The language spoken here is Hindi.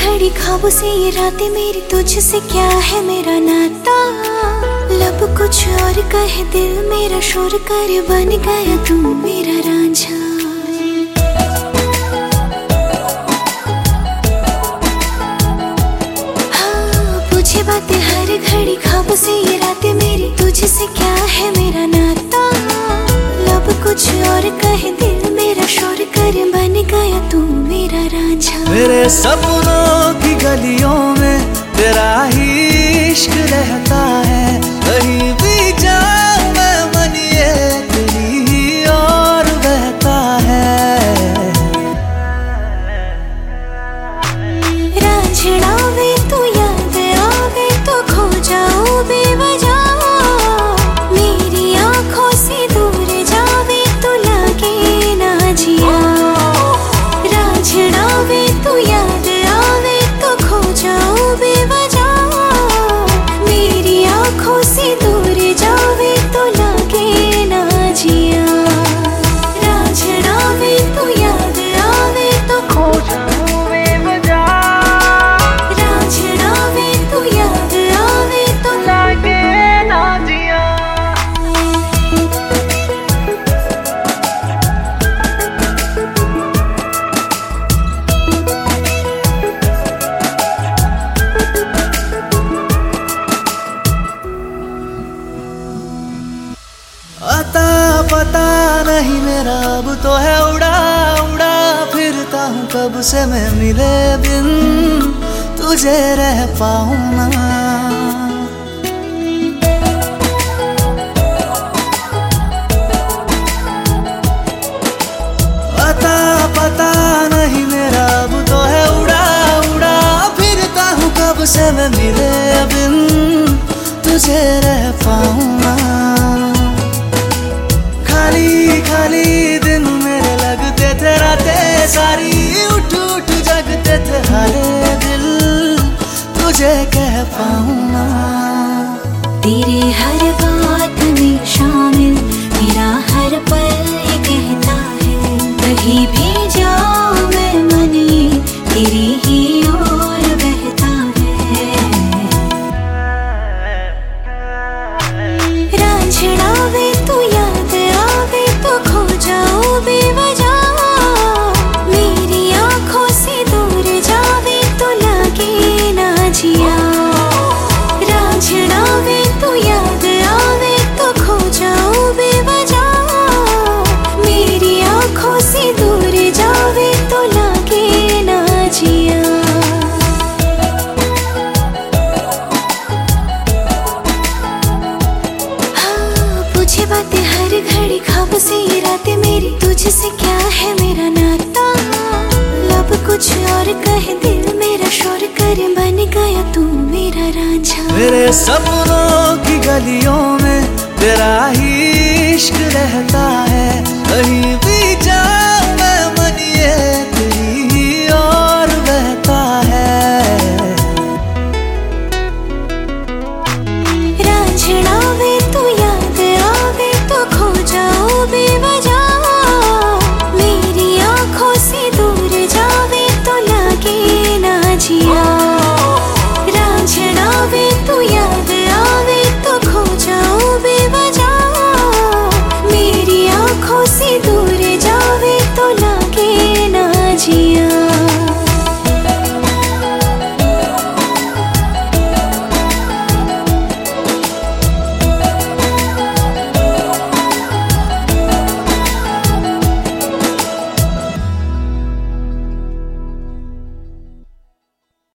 घड़ी ख्वाबों से ये रातें मेरी, तुझसे क्या है मेरा नाता। लब कुछ और कहे दिल मेरा शोर कर, बन गया तू मेरा रांझा। हाँ पूछे बातें हर घड़ी ख्वाबों से ये रातें मेरी, तुझसे क्या है मेरा नाता। लब कुछ और कहे दिल मेरा शोर कर, बन गया तू मेरा रांझा। मेरे सपनों की गलियों में तेरा ही इश्क रहता है, कहीं भी जाऊं मैं मन ये तेरी ही और बहता है। रांझना वे तू याद आवे तो खो जाऊं बेवजह, मेरी आंखों से दूर जावे तो लगे ना जिया। रांझना वे तू याद आवे तो खो जाऊं बेवजह, मेरी आंखों से दूर जावे तो लगे ना जिया। रांझना वे तू याद आवे तो खो जाऊं बेवजह, रांझना वे तू याद आवे तो लगे ना जिया। आता पता नहीं मेरा अब तो है उड़ा उड़ा फिरता हूँ कब से मैं मिले बिन तुझे रह पाऊँ ना। आता पता नहीं मेरा अब तो है उड़ा उड़ा फिरता हूँ कब से मैं मिले बिन तुझे रह पाऊँ ना। खाली खाली दिन मेरे लगते थे रातें सारी, उठ उठ जगते थे हारे दिल तुझे कह पाऊँ ना। तेरे हर बात में शामिल मेरा हर पल ये कहता है, कहीं भी जाऊं मैं मन ये तेरी ही ओर बहता है। रांझना वे तू याद आवे तो खो जाऊं बेवजह, मेरी आंखों से दूर जावे तो लगे ना जिया। रांझना वे तू याद आवे तो खो जाऊं बेवजह, मेरी आंखों से दूर जावे तो लगे ना जिया। पूछे बातें हर घड़ी ख्वाबों से ये रातें मेरी, तुझसे क्या है मेरा नाता। लब कुछ और कहे दिल मेरा शोर कर, बन गया तू मेरा रांझा। मेरे सपनों की गलियों में तेरा ही इश्क रहता है, कहीं